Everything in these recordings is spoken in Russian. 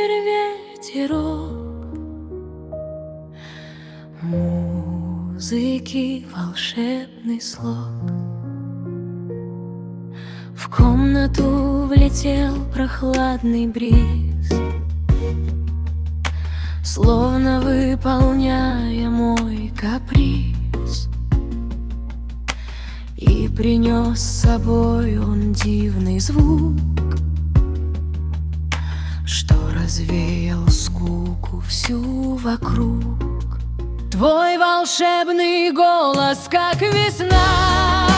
ветерок музыки волшебный слог. В комнату влетел прохладный бриз, словно выполняя мой каприз, и принес с собой он дивный звук, что развеял скуку всю вокруг. Твой волшебный голос, как весна,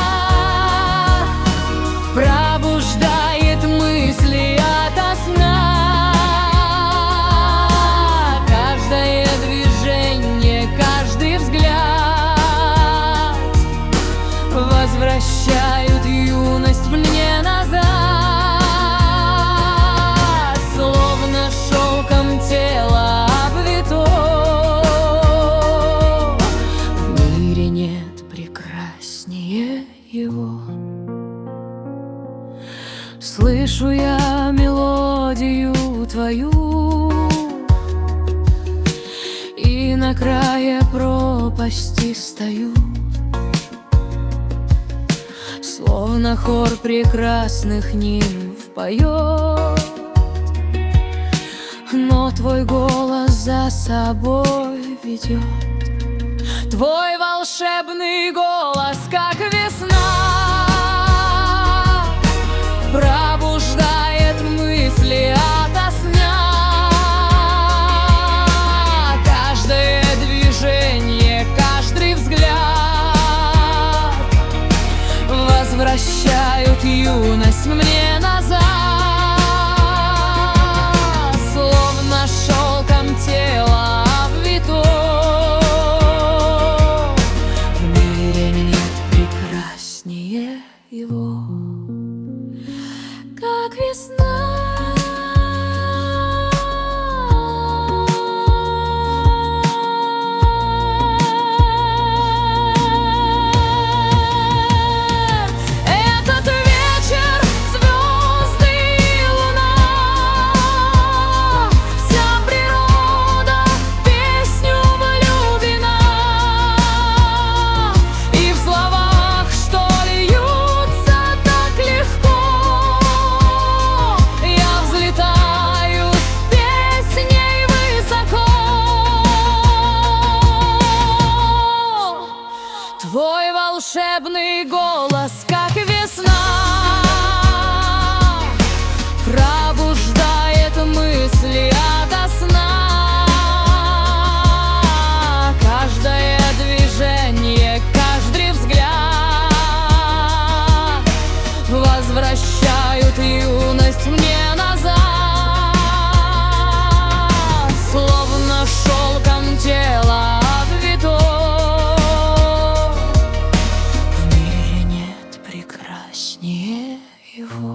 пробуждает мысли ото сна. Каждое движение, каждый взгляд возвращают юность мне назад, словно шелком тело обвито. В мире нет прекраснее его. Слышу я мелодию твою, и на крае пропасти стою, словно хор прекрасных нимф поет, но твой голос за собой ведет. Твой волшебный голос, как весна, пробуждает мысли ото сна. Каждое движение, каждый взгляд возвращают юность мне назад, словно шелком тело обвито. В мире нет прекраснее его, как весна. Этот вечер, звезды и луна, вся природа в песню влюблена, и в словах, что льются так легко, я взлетаю с песней высоко. Твой волшебный голос, как весна, пробуждает мысли ото сна. Каждое движение, каждый взгляд возвращают юность мне назад, словно шелком тело обвито. В мире нет прекраснее его.